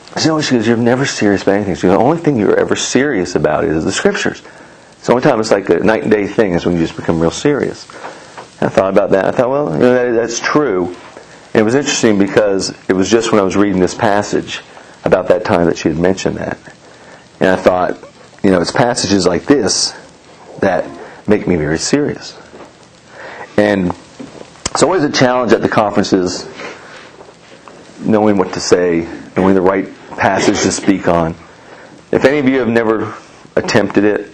I said, "No," she goes, "You're never serious about anything." She goes, "The only thing you're ever serious about is the Scriptures. It's the only time it's like a night and day thing is when you just become real serious." I thought about that. I thought, well, that's true. And it was interesting because it was just when I was reading this passage about that time that she had mentioned that. And I thought, it's passages like this that make me very serious. And it's always a challenge at the conferences knowing what to say, knowing the right passage to speak on. If any of you have never attempted it,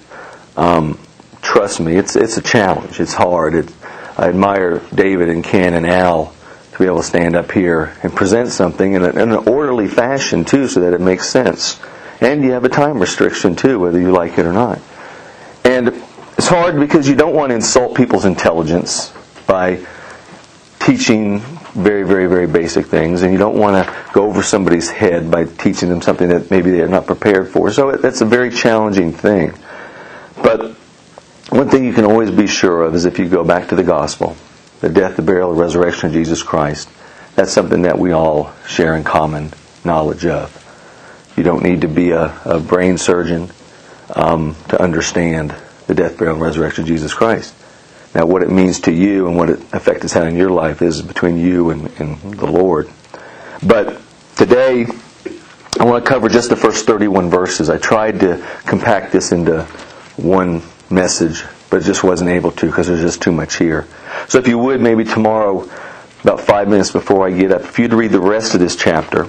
trust me, it's a challenge. It's hard. I admire David and Ken and Al to be able to stand up here and present something in an orderly fashion too, so that it makes sense. And you have a time restriction too, whether you like it or not. And it's hard because you don't want to insult people's intelligence by teaching very, very, very basic things, and you don't want to go over somebody's head by teaching them something that maybe they're not prepared for. So that's a very challenging thing. But one thing you can always be sure of is if you go back to the gospel, the death, the burial, the resurrection of Jesus Christ, that's something that we all share in common knowledge of. You don't need to be a brain surgeon to understand the death, burial, and resurrection of Jesus Christ. Now, what it means to you and what effect it's had in your life is between you and the Lord. But today, I want to cover just the first 31 verses. I tried to compact this into one message, but just wasn't able to because there's just too much here. So if you would, maybe tomorrow, about 5 minutes before I get up, if you'd read the rest of this chapter,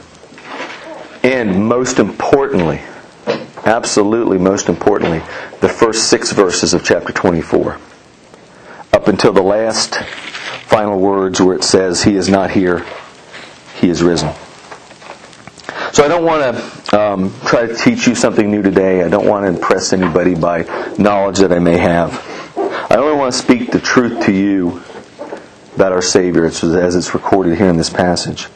and most importantly, absolutely most importantly, the first 6 verses of chapter 24, up until the last final words where it says, "He is not here, He is risen." So I don't want to try to teach you something new today. I don't want to impress anybody by knowledge that I may have. I only want to speak the truth to you about our Savior as it's recorded here in this passage.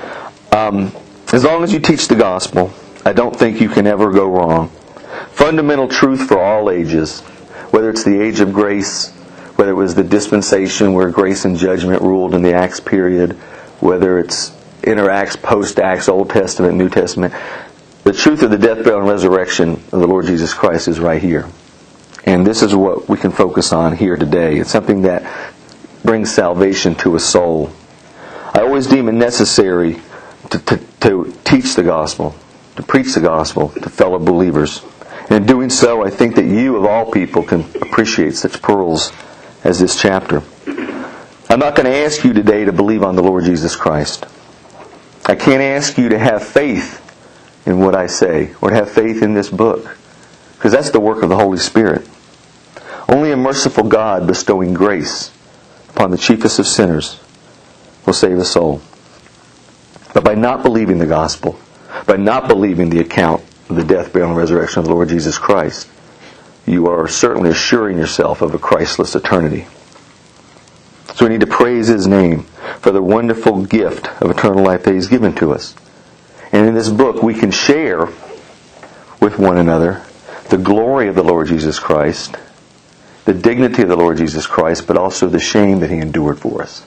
As long as you teach the gospel, I don't think you can ever go wrong. Fundamental truth for all ages, whether it's the age of grace, whether it was the dispensation where grace and judgment ruled in the Acts period, whether it's inter-Acts, post-Acts, Old Testament, New Testament. The truth of the death, burial, and resurrection of the Lord Jesus Christ is right here. And this is what we can focus on here today. It's something that brings salvation to a soul. I always deem it necessary to teach the gospel, to preach the gospel to fellow believers. And in doing so, I think that you, of all people, can appreciate such pearls as this chapter. I'm not going to ask you today to believe on the Lord Jesus Christ. I can't ask you to have faith in what I say, or to have faith in this book, because that's the work of the Holy Spirit. Only a merciful God bestowing grace upon the chiefest of sinners will save a soul. But by not believing the gospel, by not believing the account of the death, burial, and resurrection of the Lord Jesus Christ, you are certainly assuring yourself of a Christless eternity. So we need to praise His name for the wonderful gift of eternal life that He's given to us. And in this book we can share with one another the glory of the Lord Jesus Christ, the dignity of the Lord Jesus Christ, but also the shame that He endured for us.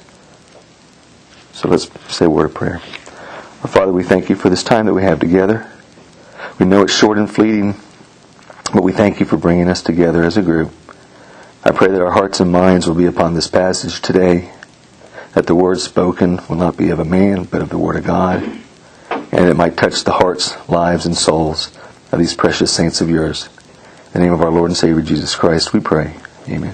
So let's say a word of prayer. Our Father, we thank You for this time that we have together. We know it's short and fleeting, but we thank You for bringing us together as a group. I pray that our hearts and minds will be upon this passage today, that the word spoken will not be of a man, but of the Word of God, and it might touch the hearts, lives, and souls of these precious saints of Yours. In the name of our Lord and Savior Jesus Christ, we pray. Amen.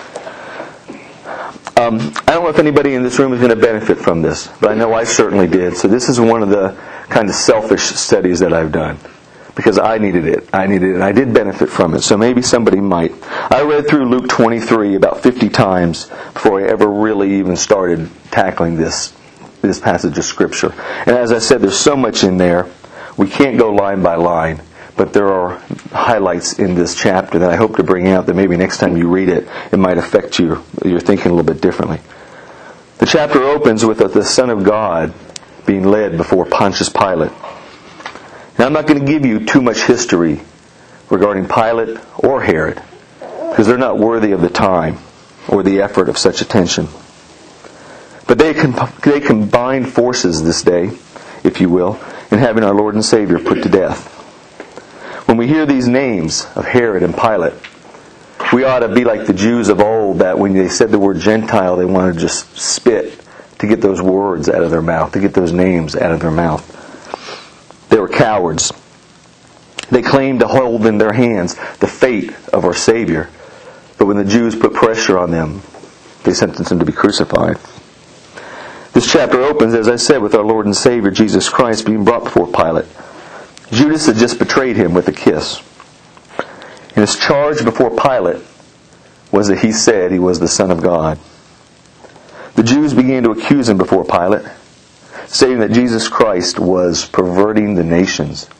I don't know if anybody in this room is going to benefit from this, but I know I certainly did. So this is one of the kind of selfish studies that I've done, because I needed it. And I did benefit from it. So maybe somebody might. I read through Luke 23 about 50 times before I ever really even started tackling this passage of Scripture. And as I said, there's so much in there. We can't go line by line. But there are highlights in this chapter that I hope to bring out that maybe next time you read it, it might affect your thinking a little bit differently. The chapter opens with the Son of God being led before Pontius Pilate. Now, I'm not going to give you too much history regarding Pilate or Herod, because they're not worthy of the time or the effort of such attention. But they combine forces this day, if you will, in having our Lord and Savior put to death. When we hear these names of Herod and Pilate, we ought to be like the Jews of old, that when they said the word Gentile, they wanted to just spit to get those words out of their mouth, to get those names out of their mouth. They were cowards. They claimed to hold in their hands the fate of our Savior. But when the Jews put pressure on them, they sentenced him to be crucified. This chapter opens, as I said, with our Lord and Savior, Jesus Christ, being brought before Pilate. Judas had just betrayed him with a kiss. And his charge before Pilate was that he said he was the Son of God. The Jews began to accuse him before Pilate, saying that Jesus Christ was perverting the nations.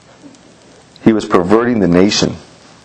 He was perverting the nation.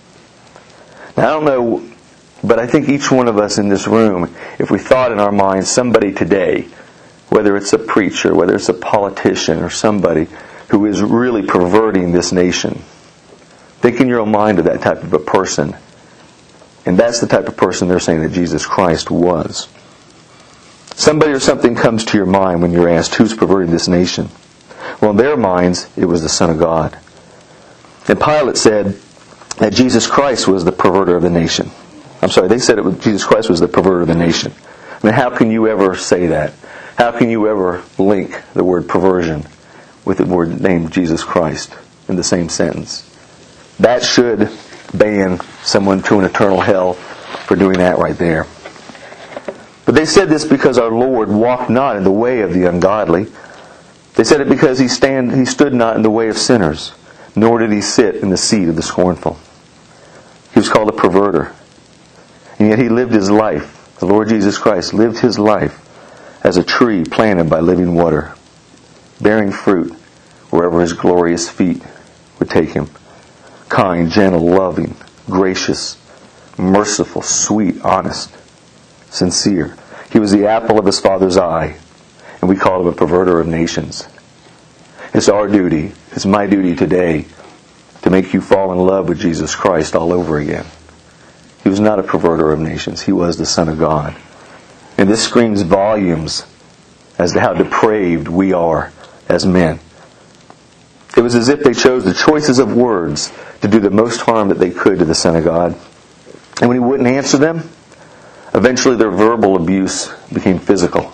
Now, I don't know, but I think each one of us in this room, if we thought in our minds somebody today, whether it's a preacher, whether it's a politician, or somebody who is really perverting this nation, think in your own mind of that type of a person. And that's the type of person they're saying that Jesus Christ was. Somebody or something comes to your mind when you're asked, who's perverting this nation? Well, in their minds, it was the Son of God. And Pilate said that Jesus Christ was the perverter of the nation. I'm sorry, they said Jesus Christ was the perverter of the nation. I mean, how can you ever say that? How can you ever link the word perversion with the word named Jesus Christ in the same sentence? That should ban someone to an eternal hell for doing that right there. But they said this because our Lord walked not in the way of the ungodly. They said it because he stood not in the way of sinners, nor did he sit in the seat of the scornful. He was called a perverter. And yet he lived his life. The Lord Jesus Christ lived his life as a tree planted by living water, bearing fruit wherever his glorious feet would take him. Kind, gentle, loving, gracious, merciful, sweet, honest, sincere. He was the apple of his Father's eye, and we call him a perverter of nations. It's our duty, it's my duty today, to make you fall in love with Jesus Christ all over again. He was not a perverter of nations. He was the Son of God. And this screams volumes as to how depraved we are as men. It was as if they chose the choices of words to do the most harm that they could to the Son of God. And when he wouldn't answer them, eventually their verbal abuse became physical.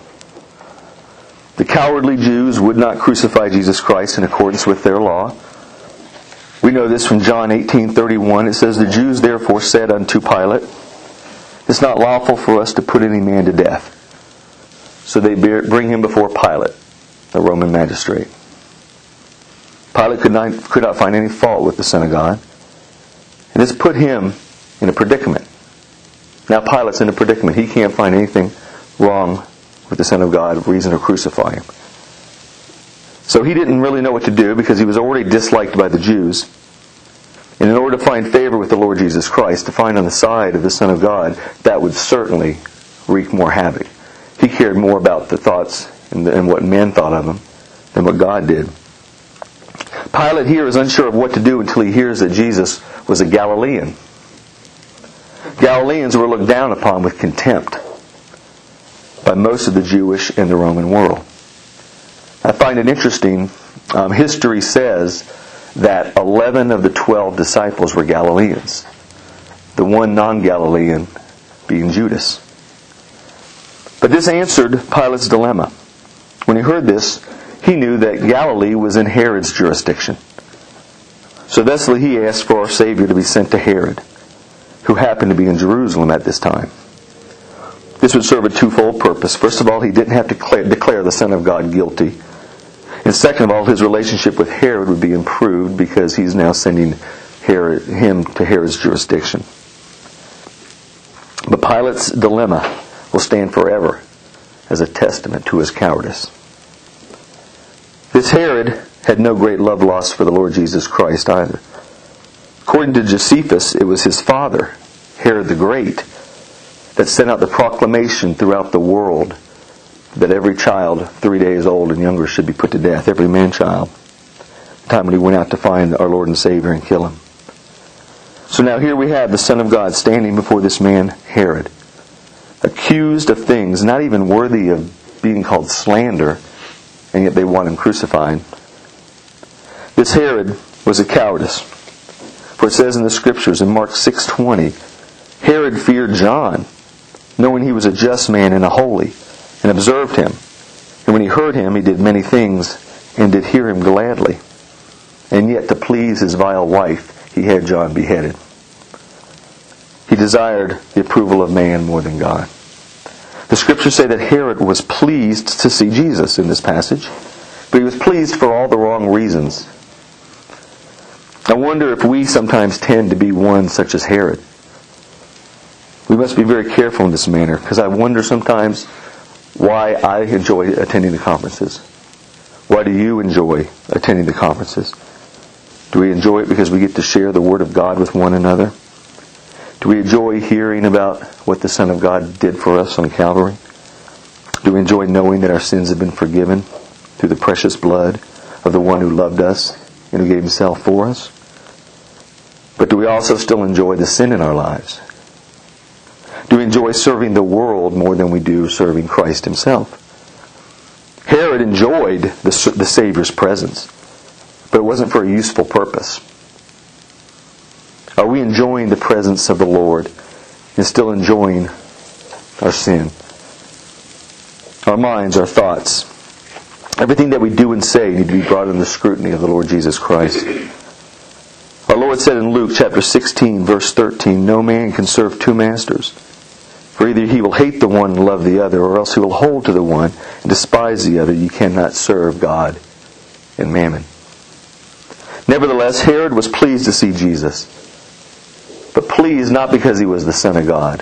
The cowardly Jews would not crucify Jesus Christ in accordance with their law. We know this from John 18:31. It says, "The Jews therefore said unto Pilate, It's not lawful for us to put any man to death." So they bring him before Pilate, the Roman magistrate. Pilate could not find any fault with the Son of God. And this put him in a predicament. Now Pilate's in a predicament. He can't find anything wrong with the Son of God, reason to crucify him. So he didn't really know what to do because he was already disliked by the Jews. And in order to find favor with the Lord Jesus Christ, to find on the side of the Son of God, that would certainly wreak more havoc. He cared more about the thoughts and what men thought of him than what God did. Pilate here is unsure of what to do until he hears that Jesus was a Galilean. Galileans were looked down upon with contempt by most of the Jewish and the Roman world. I find it interesting. History says that 11 of the 12 disciples were Galileans. The one non-Galilean being Judas. But this answered Pilate's dilemma. When he heard this, he knew that Galilee was in Herod's jurisdiction. So thusly he asked for our Savior to be sent to Herod, who happened to be in Jerusalem at this time. This would serve a twofold purpose. First of all, he didn't have to declare the Son of God guilty. And second of all, his relationship with Herod would be improved because he's now sending him to Herod's jurisdiction. But Pilate's dilemma will stand forever as a testament to his cowardice. This Herod had no great love lost for the Lord Jesus Christ either. According to Josephus, it was his father, Herod the Great, that sent out the proclamation throughout the world that every child 3 days old and younger should be put to death, every man-child. The time when he went out to find our Lord and Savior and kill him. So now here we have the Son of God standing before this man, Herod, accused of things not even worthy of being called slander, and yet they want him crucified. This Herod was a cowardice. For it says in the Scriptures in Mark 6:20, Herod feared John, knowing he was a just man and a holy, and observed him. And when he heard him, he did many things, and did hear him gladly. And yet to please his vile wife, he had John beheaded. He desired the approval of man more than God. The Scriptures say that Herod was pleased to see Jesus in this passage, but he was pleased for all the wrong reasons. I wonder if we sometimes tend to be one such as Herod. We must be very careful in this manner, because I wonder sometimes why I enjoy attending the conferences. Why do you enjoy attending the conferences? Do we enjoy it because we get to share the Word of God with one another? Do we enjoy hearing about what the Son of God did for us on Calvary? Do we enjoy knowing that our sins have been forgiven through the precious blood of the one who loved us and who gave Himself for us? But do we also still enjoy the sin in our lives? Do we enjoy serving the world more than we do serving Christ Himself? Herod enjoyed the Savior's presence, but it wasn't for a useful purpose. Are we enjoying the presence of the Lord and still enjoying our sin? Our minds, our thoughts, everything that we do and say need to be brought under the scrutiny of the Lord Jesus Christ. Our Lord said in Luke chapter 16, verse 13, "No man can serve two masters. For either he will hate the one and love the other, or else he will hold to the one and despise the other. You cannot serve God and mammon." Nevertheless, Herod was pleased to see Jesus, but pleased not because he was the Son of God.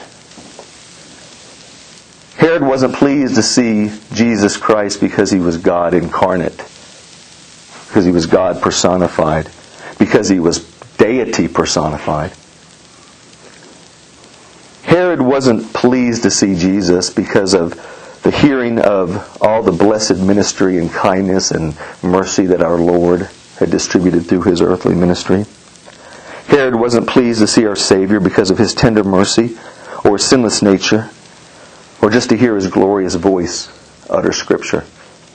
Herod wasn't pleased to see Jesus Christ because he was God incarnate, because he was God personified, because he was deity personified. Herod wasn't pleased to see Jesus because of the hearing of all the blessed ministry and kindness and mercy that our Lord had distributed through His earthly ministry. Herod wasn't pleased to see our Savior because of His tender mercy or His sinless nature, or just to hear His glorious voice utter Scripture.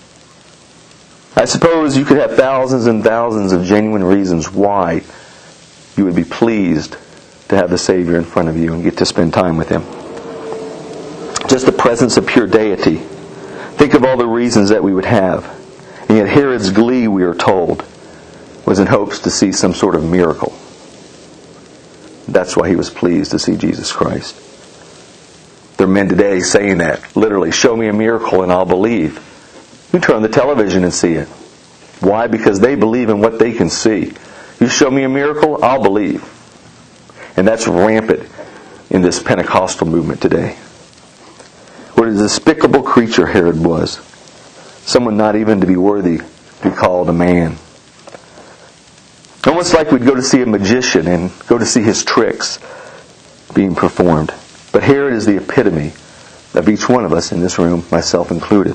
I suppose you could have thousands and thousands of genuine reasons why you would be pleased to have the Savior in front of you and get to spend time with Him. Just the presence of pure deity. Think of all the reasons that we would have. And yet Herod's glee, we are told, was in hopes to see some sort of miracle. That's why he was pleased to see Jesus Christ. There are men today saying that, literally, show me a miracle and I'll believe. You turn on the television and see it. Why? Because they believe in what they can see. You show me a miracle, I'll believe. And that's rampant in this Pentecostal movement today. What a despicable creature Herod was. Someone not even to be worthy to be called a man. Almost like we'd go to see a magician and go to see his tricks being performed. But Herod is the epitome of each one of us in this room, myself included.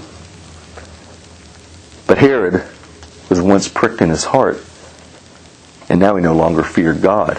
But Herod was once pricked in his heart, and now he no longer feared God.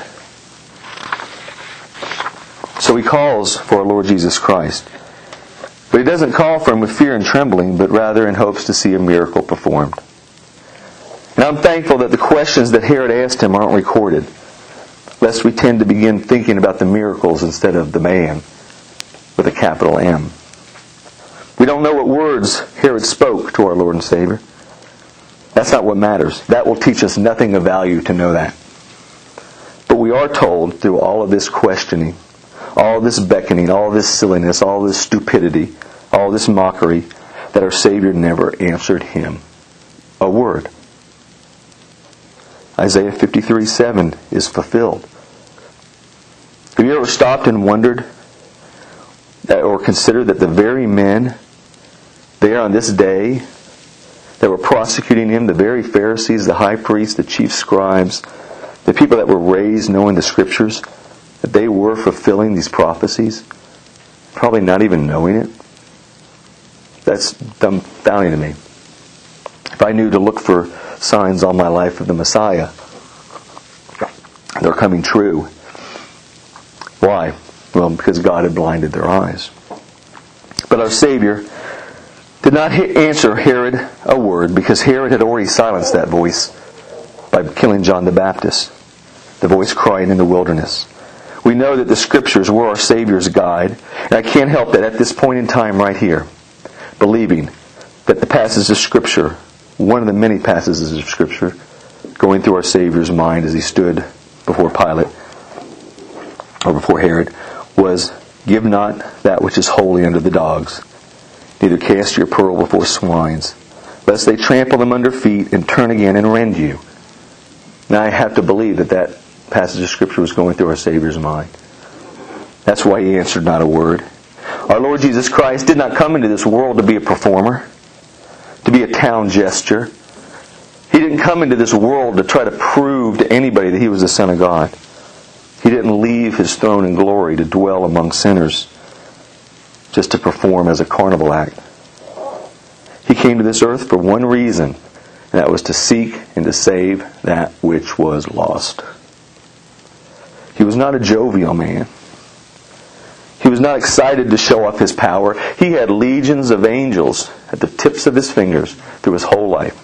So he calls for our Lord Jesus Christ. But he doesn't call for Him with fear and trembling, but rather in hopes to see a miracle performed. And I'm thankful that the questions that Herod asked Him aren't recorded, lest we tend to begin thinking about the miracles instead of the man with a capital M. We don't know what words Herod spoke to our Lord and Savior. That's not what matters. That will teach us nothing of value to know that. But we are told through all of this questioning, all this beckoning, all this silliness, all this stupidity, all this mockery, that our Savior never answered him a word. Isaiah 53:7 is fulfilled. Have you ever stopped and wondered or considered that the very men there on this day that were prosecuting him, the very Pharisees, the high priests, the chief scribes, the people that were raised knowing the Scriptures, that they were fulfilling these prophecies, probably not even knowing it? That's dumbfounding to me. If I knew to look for signs all my life of the Messiah, they're coming true. Why? Well, because God had blinded their eyes. But our Savior did not answer Herod a word, because Herod had already silenced that voice by killing John the Baptist, the voice crying in the wilderness. We know that the Scriptures were our Savior's guide, and I can't help that at this point in time right here, believing that the passage of Scripture, one of the many passages of Scripture, going through our Savior's mind as he stood before Pilate, or before Herod, was, "Give not that which is holy unto the dogs, neither cast your pearl before swines, lest they trample them under feet and turn again and rend you." Now I have to believe that that passage of Scripture was going through our Savior's mind. That's why he answered not a word. Our Lord Jesus Christ did not come into this world to be a performer, to be a town jester. He didn't come into this world to try to prove to anybody that he was the Son of God. He didn't leave his throne in glory to dwell among sinners just to perform as a carnival act. He came to this earth for one reason, and that was to seek and to save that which was lost. He was not a jovial man. He was not excited to show off his power. He had legions of angels at the tips of his fingers through his whole life.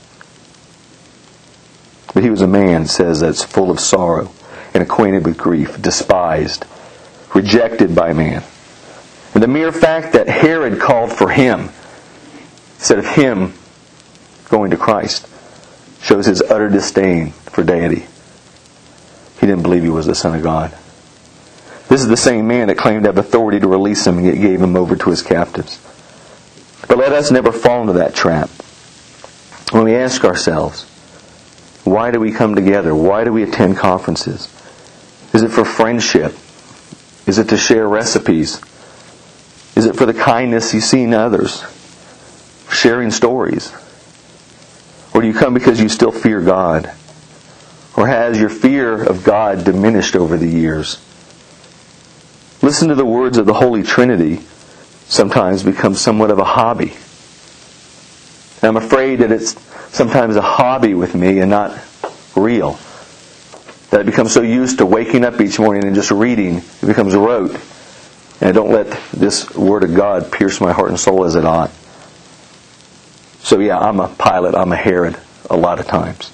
But he was a man, it says, that's full of sorrow and acquainted with grief, despised, rejected by man. And the mere fact that Herod called for him, instead of him going to Christ, shows his utter disdain for deity. He didn't believe he was the Son of God. This is the same man that claimed to have authority to release him and yet gave him over to his captives. But let us never fall into that trap. When we ask ourselves, why do we come together? Why do we attend conferences? Is it for friendship? Is it to share recipes? Is it for the kindness you see in others? Sharing stories? Or do you come because you still fear God? Or has your fear of God diminished over the years? Listen to the words of the Holy Trinity sometimes become somewhat of a hobby. And I'm afraid that it's sometimes a hobby with me and not real. That I become so used to waking up each morning and just reading, it becomes rote. And I don't let this Word of God pierce my heart and soul as it ought. So yeah, I'm a Pilate, I'm a Herod a lot of times.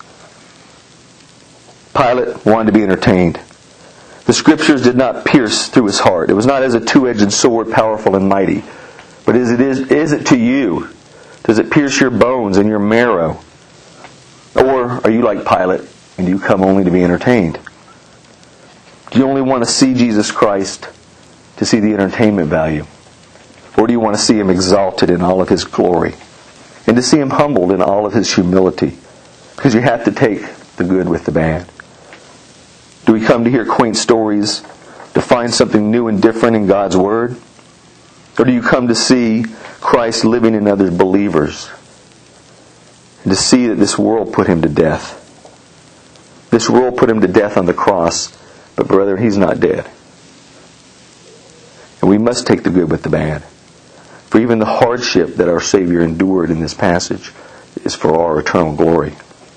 Pilate wanted to be entertained. The Scriptures did not pierce through his heart. It was not as a two-edged sword, powerful and mighty. But is it to you? Does it pierce your bones and your marrow? Or are you like Pilate and you come only to be entertained? Do you only want to see Jesus Christ to see the entertainment value? Or do you want to see Him exalted in all of His glory? And to see Him humbled in all of His humility? Because you have to take the good with the bad. Do we come to hear quaint stories, to find something new and different in God's Word? Or do you come to see Christ living in other believers? And to see that this world put Him to death. This world put Him to death on the cross, but brethren, He's not dead. And we must take the good with the bad. For even the hardship that our Savior endured in this passage is for our eternal glory.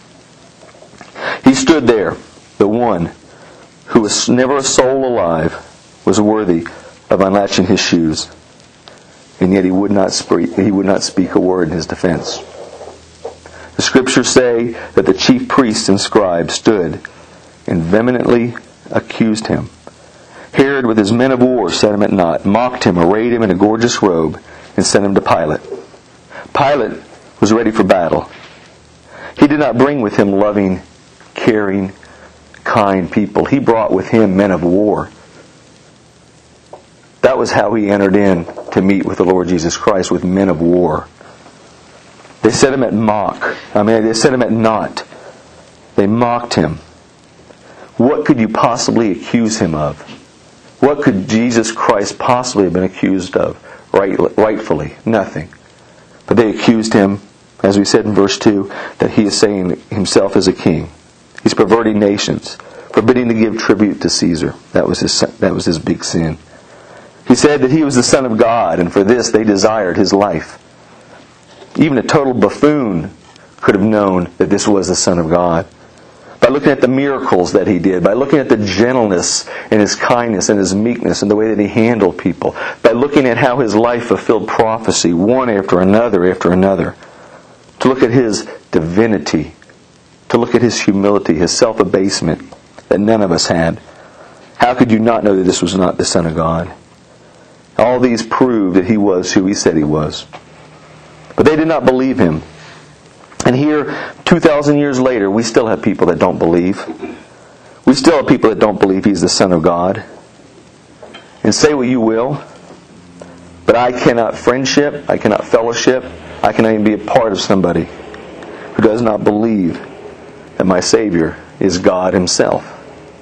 He stood there, the one who was never a soul alive, was worthy of unlatching his shoes. And yet he would not speak a word in his defense. The Scriptures say that the chief priests and scribes stood and vehemently accused him. Herod with his men of war set him at naught, mocked him, arrayed him in a gorgeous robe, and sent him to Pilate. Pilate was ready for battle. He did not bring with him loving, caring, kind people. He brought with him men of war. That was how he entered in to meet with the Lord Jesus Christ, with men of war. They set him at they set him at naught. They mocked him. What could you possibly accuse him of? What could Jesus Christ possibly have been accused of rightfully? Nothing. But they accused him, as we said in verse 2, that he is saying himself as a king. He's perverting nations, forbidding to give tribute to Caesar. That was his big sin. He said that he was the Son of God, and for this they desired his life. Even a total buffoon could have known that this was the Son of God. By looking at the miracles that he did, by looking at the gentleness and his kindness and his meekness and the way that he handled people, by looking at how his life fulfilled prophecy one after another, to look at his divinity to look at his humility, his self-abasement that none of us had. How could you not know that this was not the Son of God? All these prove that he was who he said he was. But they did not believe him. And here, 2,000 years later, we still have people that don't believe. We still have people that don't believe he's the Son of God. And say what you will, but I cannot friendship, I cannot fellowship, I cannot even be a part of somebody who does not believe that my Savior is God himself.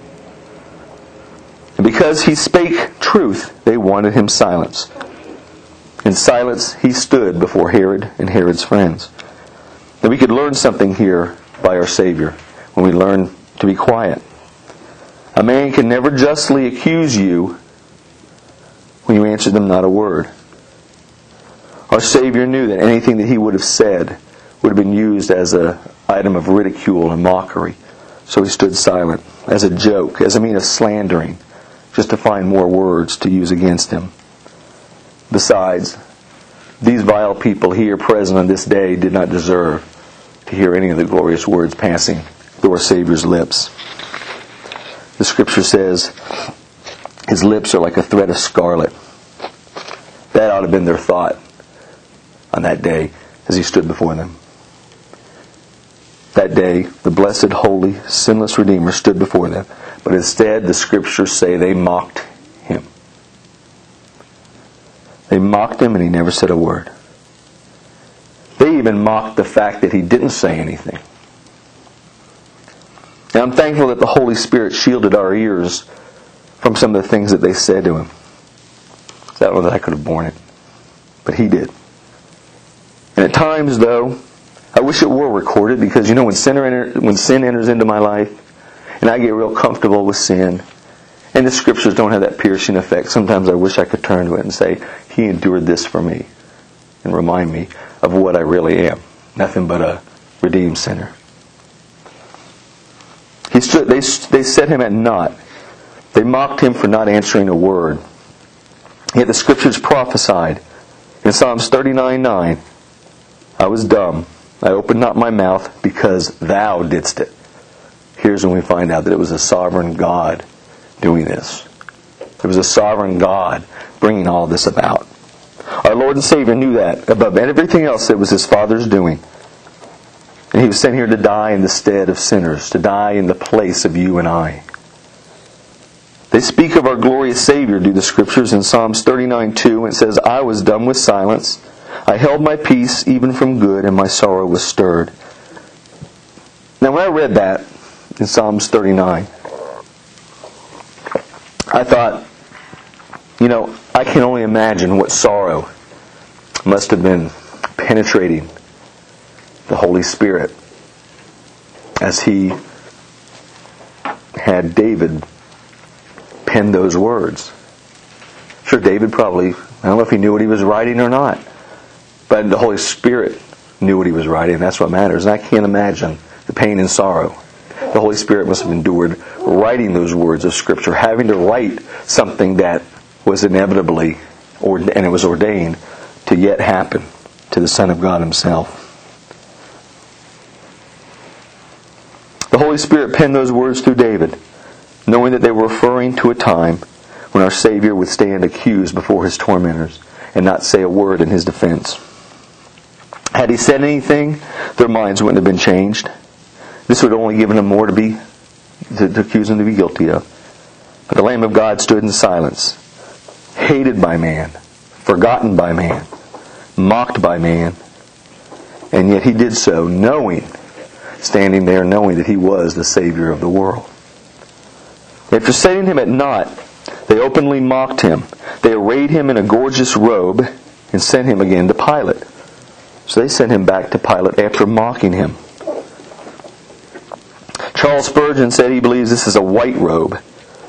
And because he spake truth, they wanted him silenced. In silence, he stood before Herod and Herod's friends. That we could learn something here by our Savior when we learn to be quiet. A man can never justly accuse you when you answer them not a word. Our Savior knew that anything that he would have said would have been used as an item of ridicule and mockery. So he stood silent, as a joke, as a mean of slandering, just to find more words to use against him. Besides, these vile people here present on this day did not deserve to hear any of the glorious words passing through our Savior's lips. The Scripture says, his lips are like a thread of scarlet. That ought to have been their thought on that day as he stood before them. That day, the blessed, holy, sinless Redeemer stood before them. But instead, the Scriptures say they mocked him. They mocked him and he never said a word. They even mocked the fact that he didn't say anything. And I'm thankful that the Holy Spirit shielded our ears from some of the things that they said to him. I don't know that I could have borne it, but he did. And at times, though, I wish it were recorded, because when sin enters into my life, and I get real comfortable with sin, and the Scriptures don't have that piercing effect, sometimes I wish I could turn to it and say, he endured this for me, and remind me of what I really am. Nothing but a redeemed sinner. They set him at naught. They mocked him for not answering a word. Yet the Scriptures prophesied in Psalms 39:9, I was dumb, I opened not my mouth, because thou didst it. Here's when we find out that it was a sovereign God doing this. It was a sovereign God bringing all this about. Our Lord and Savior knew that above everything else that was his Father's doing. And he was sent here to die in the stead of sinners, to die in the place of you and I. They speak of our glorious Savior, do the Scriptures, in Psalms 39:2. It says, I was dumb with silence. I held my peace even from good, and my sorrow was stirred. Now when I read that in Psalms 39, I thought, I can only imagine what sorrow must have been penetrating the Holy Spirit as he had David pen those words. Sure, David probably, I don't know if he knew what he was writing or not, but the Holy Spirit knew what he was writing, and that's what matters. And I can't imagine the pain and sorrow the Holy Spirit must have endured writing those words of Scripture, having to write something that was inevitably, and it was ordained to yet happen to the Son of God himself. The Holy Spirit penned those words through David, knowing that they were referring to a time when our Savior would stand accused before his tormentors and not say a word in his defense. Had he said anything, their minds wouldn't have been changed. This would have only given them more to accuse him to be guilty of. But the Lamb of God stood in silence, hated by man, forgotten by man, mocked by man, and yet he did so standing there knowing that he was the Savior of the world. After setting him at naught, they openly mocked him. They arrayed him in a gorgeous robe and sent him again to Pilate. So they sent him back to Pilate after mocking him. Charles Spurgeon said he believes this is a white robe.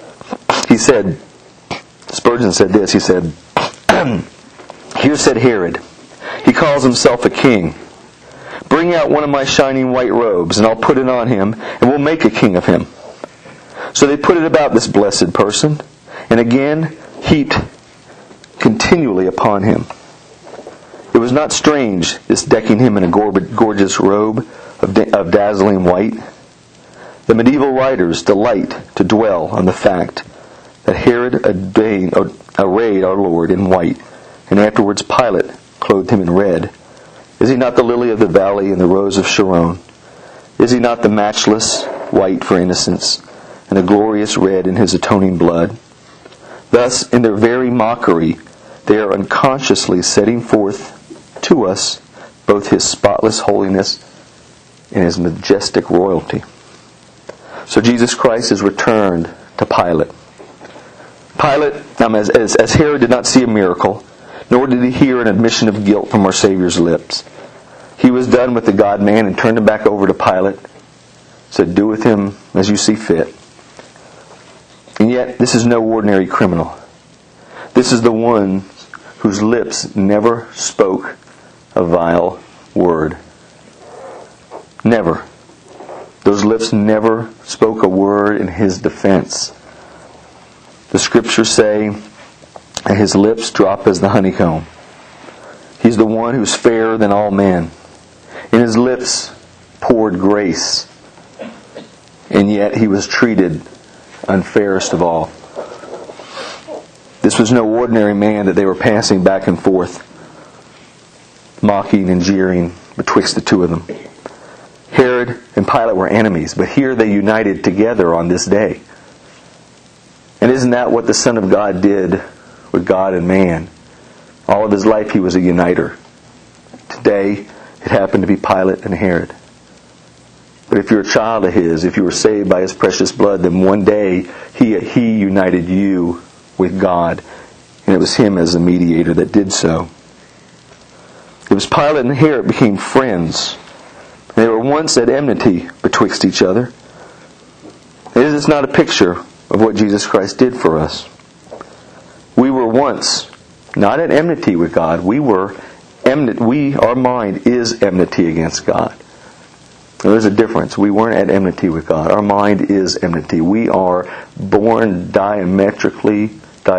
Spurgeon said this, he said, Here said Herod, he calls himself a king. Bring out one of my shining white robes, and I'll put it on him, and we'll make a king of him. So they put it about this blessed person, and again heaped continually upon him. It was not strange, this decking him in a gorgeous robe, of dazzling white? The medieval writers delight to dwell on the fact that Herod arrayed our Lord in white, and afterwards Pilate clothed him in red. Is he not the lily of the valley and the rose of Sharon? Is he not the matchless white for innocence, and the glorious red in his atoning blood? Thus, in their very mockery, they are unconsciously setting forth to us both his spotless holiness and his majestic royalty. So Jesus Christ is returned to Pilate. Pilate, as Herod did not see a miracle, nor did he hear an admission of guilt from our Savior's lips. He was done with the God-man and turned him back over to Pilate, said, "Do with him as you see fit." And yet, this is no ordinary criminal. This is the one whose lips never spoke a vile word. Never. Those lips never spoke a word in his defense. The scriptures say that his lips drop as the honeycomb. He's the one who's fairer than all men. In his lips poured grace. And yet he was treated unfairest of all. This was no ordinary man that they were passing back and forth, mocking and jeering betwixt the two of them. Herod and Pilate were enemies, but here they united together on this day. And isn't that what the Son of God did with God and man? All of his life he was a uniter. Today it happened to be Pilate and Herod. But if you're a child of his, if you were saved by his precious blood, then one day he united you with God. And it was him as the mediator that did so. It was Pilate and Herod became friends. They were once at enmity betwixt each other. Is this not a picture of what Jesus Christ did for us? We were once not at enmity with God. Our mind is enmity against God. There's a difference. We weren't at enmity with God. Our mind is enmity. We are born diabolically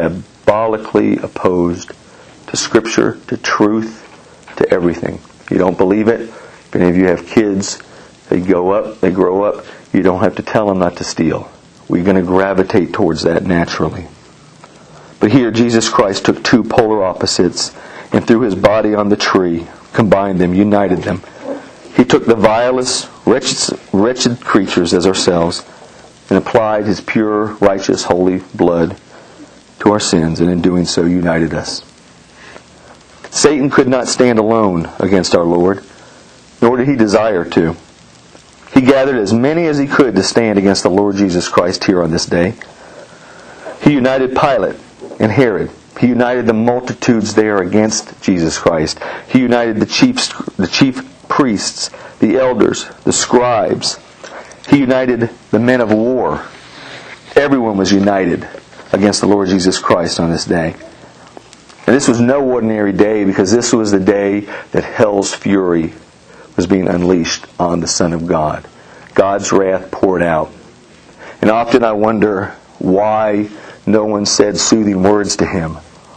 opposed to Scripture, to truth, to everything. You don't believe it? If any of you have kids, they grow up, you don't have to tell them not to steal. We're going to gravitate towards that naturally. But here, Jesus Christ took two polar opposites and through his body on the tree, combined them, united them. He took the vilest, wretched creatures as ourselves and applied his pure, righteous, holy blood to our sins, and in doing so united us. Satan could not stand alone against our Lord, nor did he desire to. He gathered as many as he could to stand against the Lord Jesus Christ here on this day. He united Pilate and Herod. He united the multitudes there against Jesus Christ. He united the chief priests, the elders, the scribes. He united the men of war. Everyone was united against the Lord Jesus Christ on this day. And this was no ordinary day, because this was the day that hell's fury was being unleashed on the Son of God. God's wrath poured out. And often I wonder why no one said soothing words to him.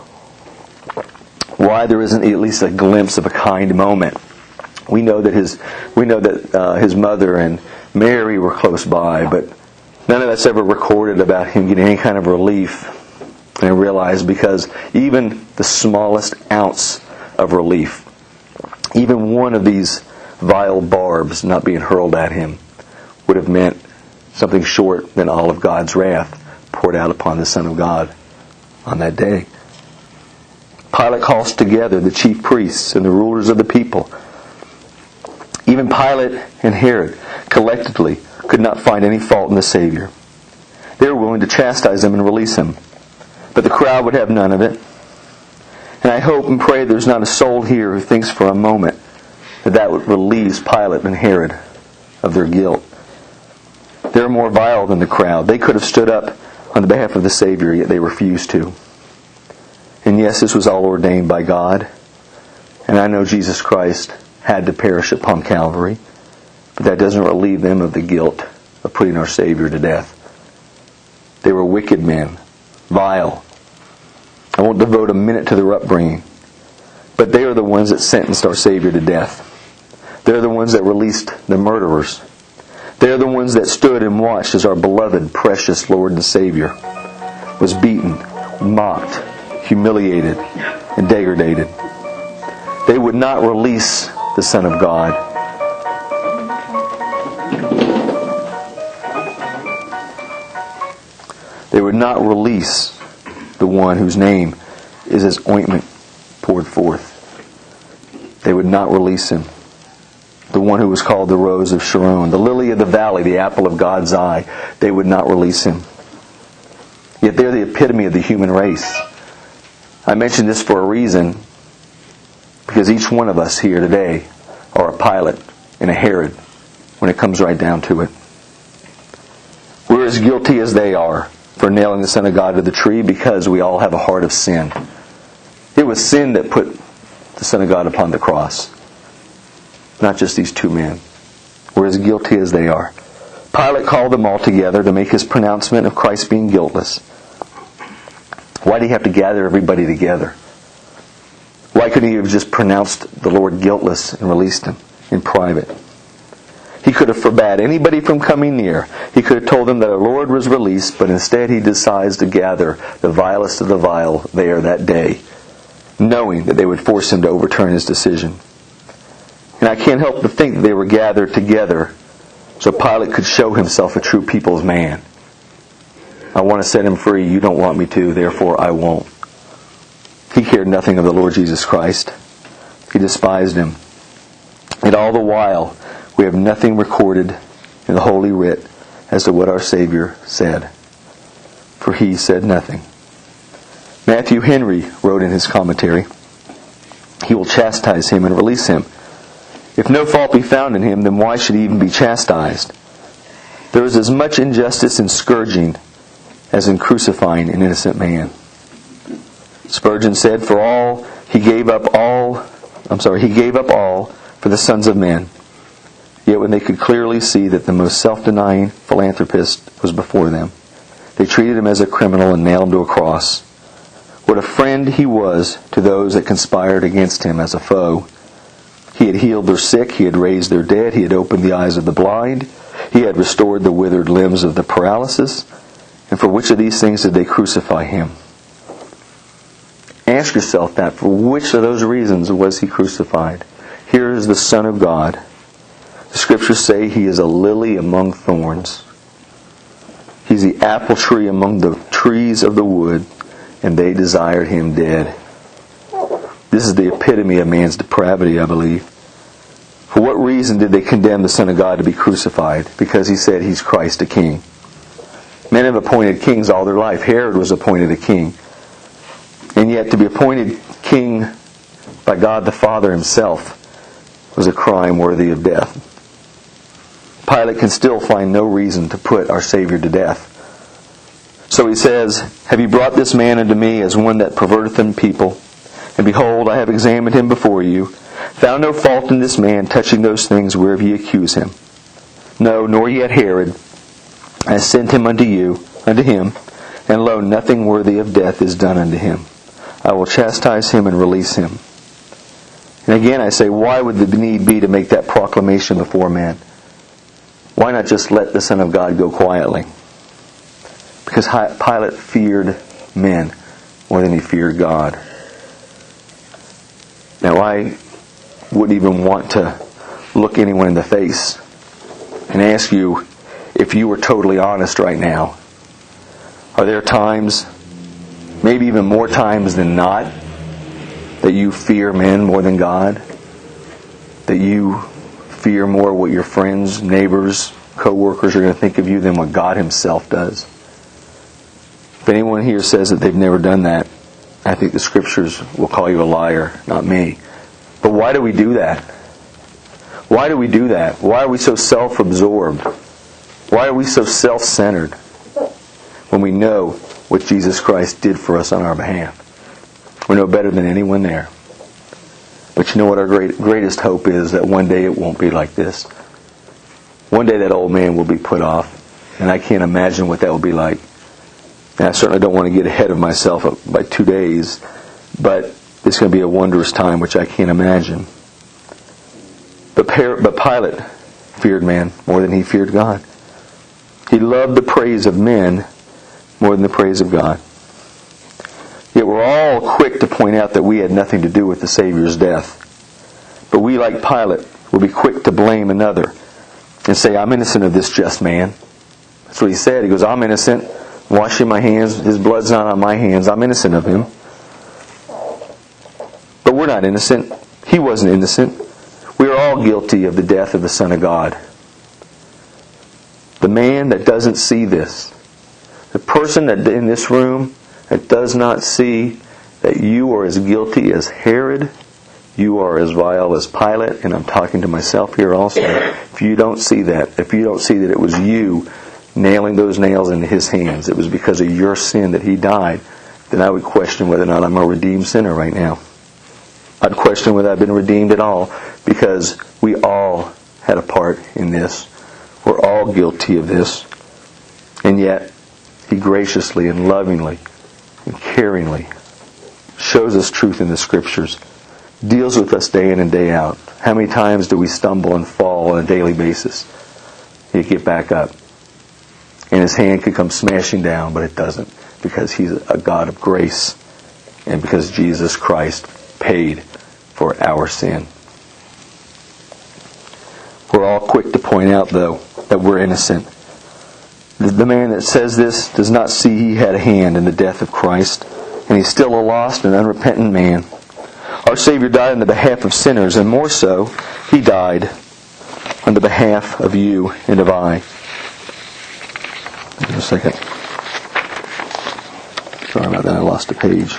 Why there isn't at least a glimpse of a kind moment. We know that his mother and Mary were close by, but none of that's ever recorded about him getting any kind of relief. And I realize because even the smallest ounce of relief, even one of these vile barbs not being hurled at him, would have meant something short than all of God's wrath poured out upon the Son of God on that day. Pilate calls together the chief priests and the rulers of the people. Even Pilate and Herod collectively could not find any fault in the Savior. They were willing to chastise him and release him. But the crowd would have none of it. And I hope and pray there's not a soul here who thinks for a moment that would relieves Pilate and Herod of their guilt. They're more vile than the crowd. They could have stood up on the behalf of the Savior, yet they refused to. And yes, this was all ordained by God. And I know Jesus Christ had to perish upon Calvary. But that doesn't relieve them of the guilt of putting our Savior to death. They were wicked men, vile. I won't devote a minute to their upbringing. But they are the ones that sentenced our Savior to death. They're the ones that released the murderers. They're the ones that stood and watched as our beloved, precious Lord and Savior was beaten, mocked, humiliated, and degraded. They would not release the Son of God. They would not release the one whose name is as ointment poured forth. They would not release him. The one who was called the Rose of Sharon, the lily of the valley, the apple of God's eye. They would not release him. Yet they're the epitome of the human race. I mention this for a reason, because each one of us here today are a Pilate and a Herod when it comes right down to it. We're as guilty as they are for nailing the Son of God to the tree, because we all have a heart of sin. It was sin that put the Son of God upon the cross. Not just these two men. We're as guilty as they are. Pilate called them all together to make his pronouncement of Christ being guiltless. Why did he have to gather everybody together? Why couldn't he have just pronounced the Lord guiltless and released him in private? He could have forbade anybody from coming near. He could have told them that our Lord was released, but instead he decides to gather the vilest of the vile there that day, knowing that they would force him to overturn his decision. And I can't help but think that they were gathered together so Pilate could show himself a true people's man. I want to set him free. You don't want me to, therefore I won't. He cared nothing of the Lord Jesus Christ. He despised him. And all the while, we have nothing recorded in the Holy Writ as to what our Savior said. For he said nothing. Matthew Henry wrote in his commentary, "He will chastise him and release him. If no fault be found in him, then why should he even be chastised? There is as much injustice in scourging as in crucifying an innocent man." Spurgeon said, he gave up all for the sons of men. Yet when they could clearly see that the most self-denying philanthropist was before them, they treated him as a criminal and nailed him to a cross. What a friend he was to those that conspired against him as a foe. He had healed their sick, he had raised their dead, he had opened the eyes of the blind, he had restored the withered limbs of the paralysis. And for which of these things did they crucify him? Ask yourself that. For which of those reasons was he crucified? Here is the Son of God. The Scriptures say he is a lily among thorns. He's the apple tree among the trees of the wood, and they desired him dead. This is the epitome of man's depravity, I believe. For what reason did they condemn the Son of God to be crucified? Because he said he's Christ a king. Men have appointed kings all their life. Herod was appointed a king. And yet to be appointed king by God the Father himself was a crime worthy of death. Pilate can still find no reason to put our Savior to death. So he says, "Have you brought this man unto me as one that perverteth the people? And behold, I have examined him before you, found no fault in this man touching those things whereof ye accuse him. No, nor yet Herod. I sent him unto him, and lo, nothing worthy of death is done unto him. I will chastise him and release him." And again I say, why would the need be to make that proclamation before men? Why not just let the Son of God go quietly? Because Pilate feared men more than he feared God. Now I wouldn't even want to look anyone in the face and ask you if you were totally honest right now. Are there times, maybe even more times than not, that you fear men more than God? That you fear more what your friends, neighbors, co-workers are going to think of you than what God himself does? If anyone here says that they've never done that, I think the Scriptures will call you a liar, not me. But why do we do that? Why do we do that? Why are we so self-absorbed? Why are we so self-centered when we know what Jesus Christ did for us on our behalf? We're no better than anyone there. But you know what our greatest hope is? That one day it won't be like this. One day that old man will be put off, and I can't imagine what that will be like. And I certainly don't want to get ahead of myself by 2 days, but it's going to be a wondrous time which I can't imagine. But But Pilate feared man more than he feared God. He loved the praise of men more than the praise of God. Yet we're all quick to point out that we had nothing to do with the Savior's death. But we, like Pilate, will be quick to blame another and say, I'm innocent of this just man. That's what he said. He goes, I'm innocent. Washing my hands. His blood's not on my hands. I'm innocent of him. But we're not innocent. He wasn't innocent. We are all guilty of the death of the Son of God. The man that doesn't see this, the person that in this room that does not see that you are as guilty as Herod, you are as vile as Pilate, and I'm talking to myself here also. If you don't see that, if you don't see that it was you nailing those nails into his hands, it was because of your sin that he died, then I would question whether or not I'm a redeemed sinner right now. I'd question whether I've been redeemed at all, because we all had a part in this. We're all guilty of this. And yet, he graciously and lovingly and caringly shows us truth in the Scriptures, deals with us day in and day out. How many times do we stumble and fall on a daily basis? You get back up. And his hand could come smashing down, but it doesn't, because he's a God of grace and because Jesus Christ paid for our sin. We're all quick to point out, though, that we're innocent. The man that says this does not see he had a hand in the death of Christ, and he's still a lost and unrepentant man. Our Savior died on the behalf of sinners, and more so, he died on the behalf of you and of I. Just a second. Sorry about that, I lost a page.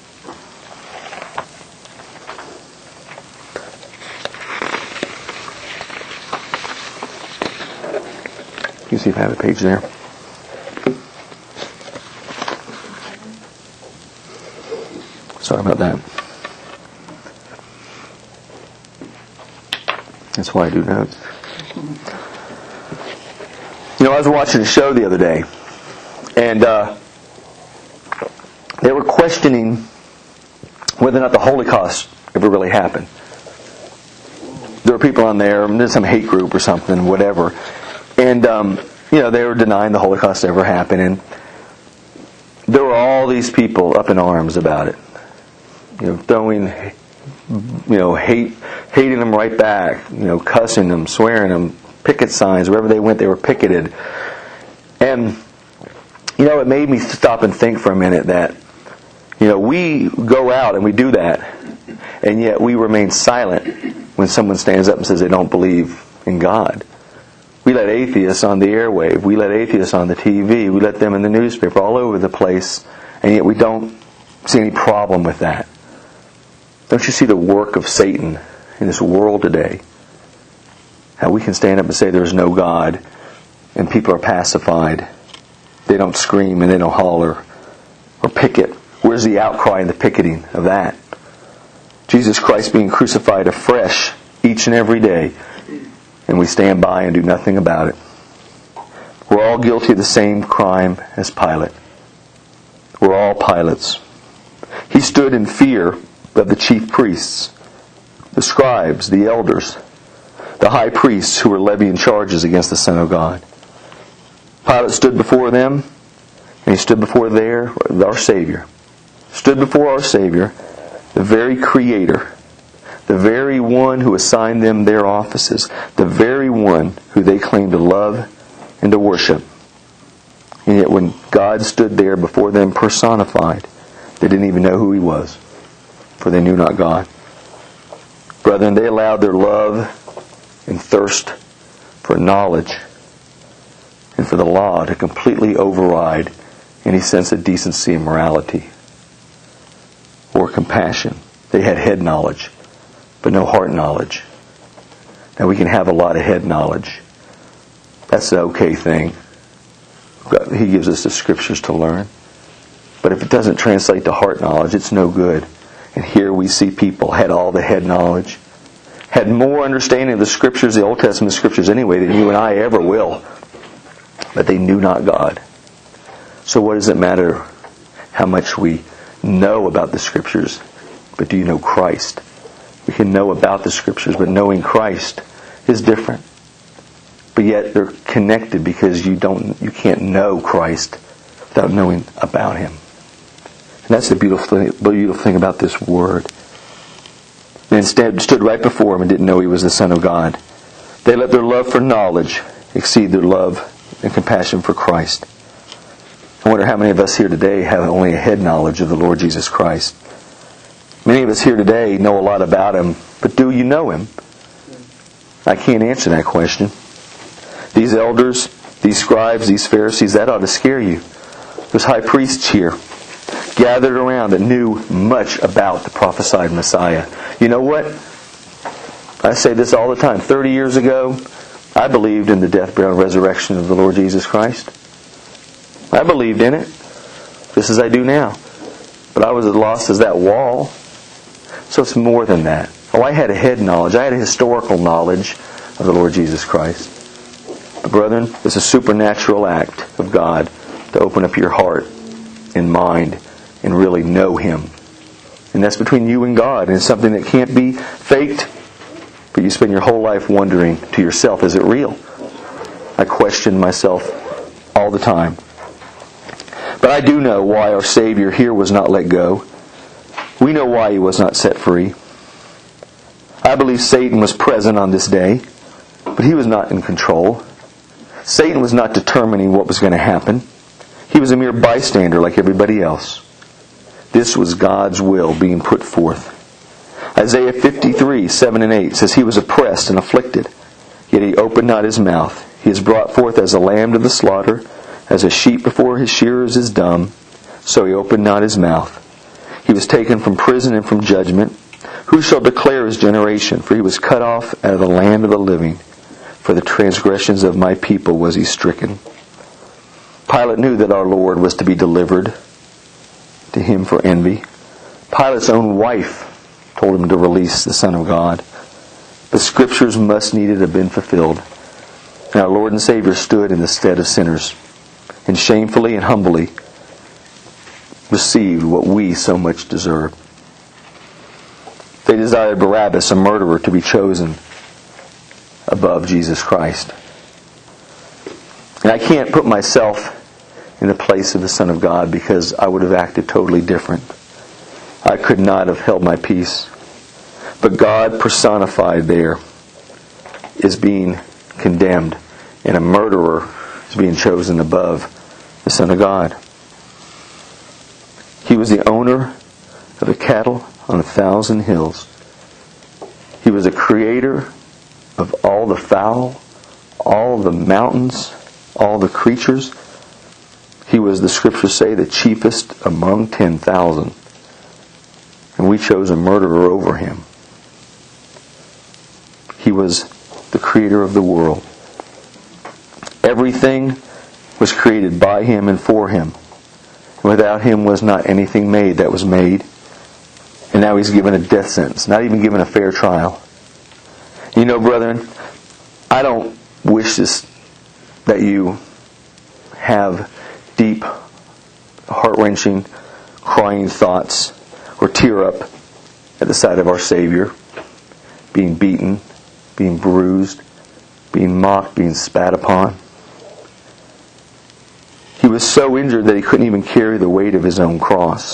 You see if I have a page there. Sorry about that. That's why I do notes. You know, I was watching a show the other day, and they were questioning whether or not the Holocaust ever really happened. There were people on there, there's some hate group or something, whatever, and they were denying the Holocaust ever happened, and there were all these people up in arms about it, throwing, hating them right back, cussing them, swearing them. Picket signs, wherever they went, they were picketed. And, it made me stop and think for a minute that, we go out and we do that, and yet we remain silent when someone stands up and says they don't believe in God. We let atheists on the airwave, we let atheists on the TV, we let them in the newspaper, all over the place, and yet we don't see any problem with that. Don't you see the work of Satan in this world today? How we can stand up and say there's no God, and people are pacified. They don't scream and they don't holler or picket. Where's the outcry and the picketing of that? Jesus Christ being crucified afresh each and every day, and we stand by and do nothing about it. We're all guilty of the same crime as Pilate. We're all Pilates. He stood in fear of the chief priests, the scribes, the elders, the high priests who were levying charges against the Son of God. Pilate stood before them, and he stood before our Savior. Stood before our Savior, the very Creator, the very one who assigned them their offices, the very one who they claimed to love and to worship. And yet when God stood there before them personified, they didn't even know who He was, for they knew not God. Brethren, they allowed their love and thirst for knowledge and for the law to completely override any sense of decency and morality or compassion. They had head knowledge, but no heart knowledge. Now we can have a lot of head knowledge. That's an okay thing. He gives us the Scriptures to learn. But if it doesn't translate to heart knowledge, it's no good. And here we see people had all the head knowledge, had more understanding of the Scriptures, the Old Testament Scriptures anyway, than you and I ever will. But they knew not God. So what does it matter how much we know about the Scriptures? But do you know Christ? We can know about the Scriptures, but knowing Christ is different. But yet they're connected because you can't know Christ without knowing about Him. And that's the beautiful thing about this Word. They instead stood right before Him and didn't know He was the Son of God. They let their love for knowledge exceed their love and compassion for Christ. I wonder how many of us here today have only a head knowledge of the Lord Jesus Christ. Many of us here today know a lot about Him, but do you know Him? I can't answer that question. These elders, these scribes, these Pharisees, that ought to scare you. Those high priests here gathered around that knew much about the prophesied Messiah. You know what? I say this all the time. 30 years ago, I believed in the death, burial, and resurrection of the Lord Jesus Christ. I believed in it, just as I do now. But I was as lost as that wall. So it's more than that. Oh, I had a head knowledge. I had a historical knowledge of the Lord Jesus Christ. But brethren, it's a supernatural act of God to open up your heart and mind and really know Him. And that's between you and God. And it's something that can't be faked. But you spend your whole life wondering to yourself, is it real? I question myself all the time. But I do know why our Savior here was not let go. We know why He was not set free. I believe Satan was present on this day, but he was not in control. Satan was not determining what was going to happen. He was a mere bystander like everybody else. This was God's will being put forth. Isaiah 53, 7 and 8 says, He was oppressed and afflicted, yet He opened not His mouth. He is brought forth as a lamb to the slaughter, as a sheep before his shearers is dumb, so He opened not His mouth. He was taken from prison and from judgment. Who shall declare His generation? For He was cut off out of the land of the living. For the transgressions of my people was He stricken. Pilate knew that our Lord was to be delivered to him for envy. Pilate's own wife told him to release the Son of God. The Scriptures must needed have been fulfilled. And our Lord and Savior stood in the stead of sinners, and shamefully and humbly received what we so much deserve. They desired Barabbas, a murderer, to be chosen above Jesus Christ. And I can't put myself in the place of the Son of God because I would have acted totally different. I could not have held my peace. But God personified there is being condemned, and a murderer is being chosen above the Son of God. He was the owner of the cattle on 1,000 hills. He was a creator of all the fowl, all the mountains, all the creatures. He was, the Scriptures say, the chiefest among 10,000. And we chose a murderer over Him. He was the creator of the world. Everything was created by Him and for Him. Without Him was not anything made that was made. And now He's given a death sentence, not even given a fair trial. You know, brethren, I don't wish this, that you have deep, heart-wrenching, crying thoughts or tear up at the sight of our Savior being beaten, being bruised, being mocked, being spat upon. He was so injured that He couldn't even carry the weight of His own cross.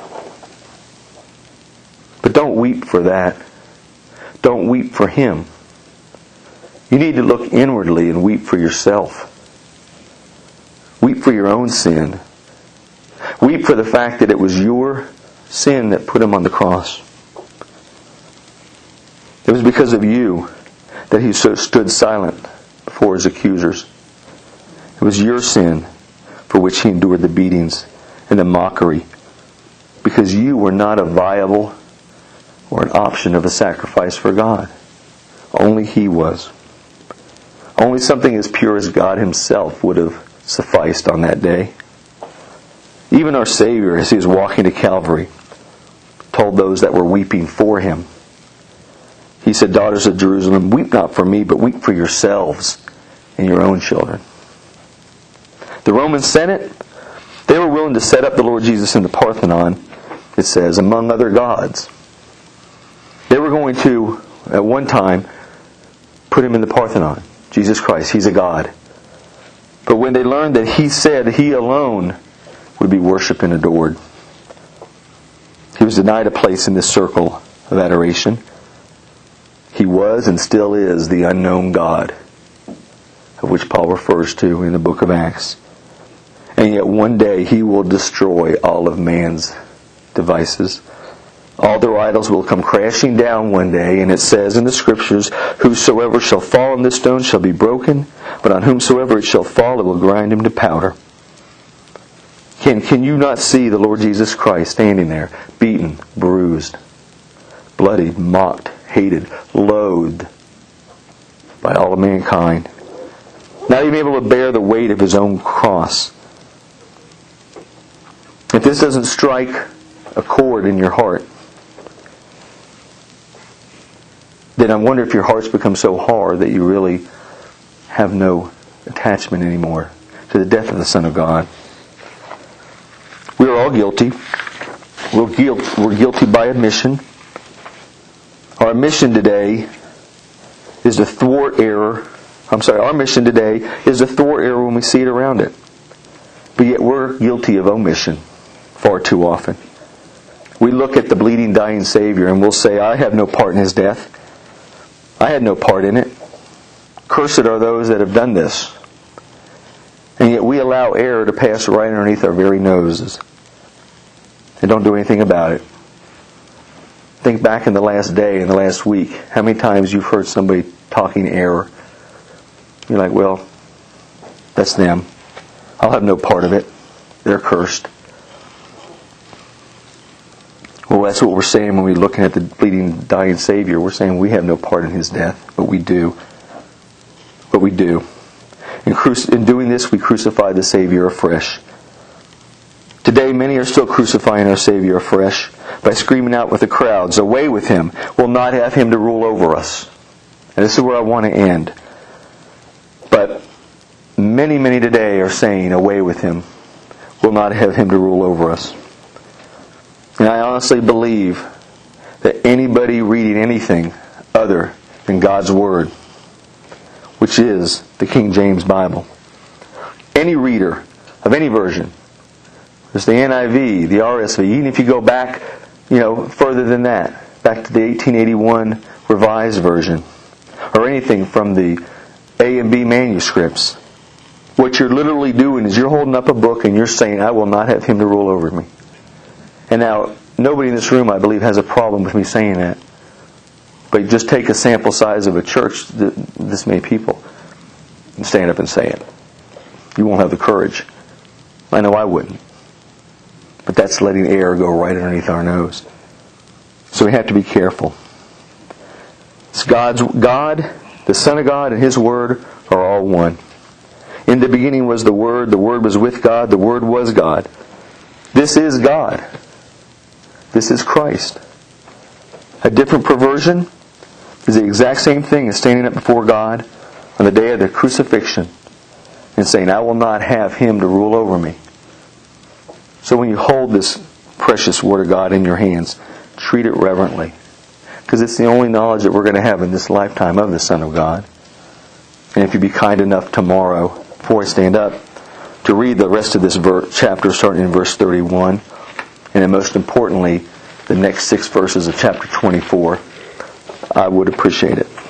But don't weep for that. Don't weep for Him. You need to look inwardly and weep for yourself. Weep for your own sin. Weep for the fact that it was your sin that put Him on the cross. It was because of you that He stood silent before His accusers. It was your sin for which He endured the beatings and the mockery, because you were not a viable or an option of a sacrifice for God. Only He was. Only something as pure as God Himself would have sufficed on that day. Even our Savior, as He was walking to Calvary, told those that were weeping for Him, He said, "Daughters of Jerusalem, weep not for me, but weep for yourselves and your own children." The Roman Senate, they were willing to set up the Lord Jesus in the Parthenon, it says, among other gods. They were going to, at one time, put him in the Parthenon. Jesus Christ, he's a God. But when they learned that he said he alone would be worshipped and adored, he was denied a place in this circle of adoration. He was and still is the unknown God, of which Paul refers to in the book of Acts. And yet one day he will destroy all of man's devices. All their idols will come crashing down one day, and it says in the Scriptures, whosoever shall fall on this stone shall be broken, but on whomsoever it shall fall, it will grind him to powder. Can you not see the Lord Jesus Christ standing there, beaten, bruised, bloodied, mocked, hated, loathed by all of mankind, not even able to bear the weight of his own cross? If this doesn't strike a chord in your heart, then I wonder if your heart's become so hard that you really have no attachment anymore to the death of the Son of God. We are all guilty. We're guilty by admission. Our mission today is to thwart error. Our mission today is to thwart error when we see it around it. But yet we're guilty of omission far too often. We look at the bleeding, dying Savior and we'll say, I have no part in His death. I had no part in it. Cursed are those that have done this. And yet we allow error to pass right underneath our very noses and don't do anything about it. Think back in the last day, in the last week, how many times you've heard somebody talking error. You're like, well, that's them. I'll have no part of it. They're cursed. Well, that's what we're saying when we're looking at the bleeding, dying Savior. We're saying we have no part in His death, but we do. But we do. In doing this, we crucify the Savior afresh. Today, many are still crucifying our Savior afresh by screaming out with the crowds, away with Him. We'll not have Him to rule over us. And this is where I want to end. But many, many today are saying, away with Him. We'll not have Him to rule over us. And I honestly believe that anybody reading anything other than God's Word, which is the King James Bible, any reader of any version, there's the NIV, the RSV, even if you go back, further than that, back to the 1881 Revised Version, or anything from the A and B manuscripts, what you're literally doing is you're holding up a book and you're saying, I will not have Him to rule over me. And now, nobody in this room, I believe, has a problem with me saying that. But just take a sample size of a church, this many people, and stand up and say it. You won't have the courage. I know I wouldn't. But that's letting air go right underneath our nose. So we have to be careful. It's God, the Son of God, and His Word are all one. In the beginning was the Word was with God, the Word was God. This is God. This is Christ. A different perversion is the exact same thing as standing up before God on the day of the crucifixion and saying, I will not have Him to rule over me. So when you hold this precious Word of God in your hands, treat it reverently. Because it's the only knowledge that we're going to have in this lifetime of the Son of God. And if you be kind enough tomorrow, before I stand up, to read the rest of this chapter starting in verse 31, and then most importantly, the next 6 verses of chapter 24, I would appreciate it.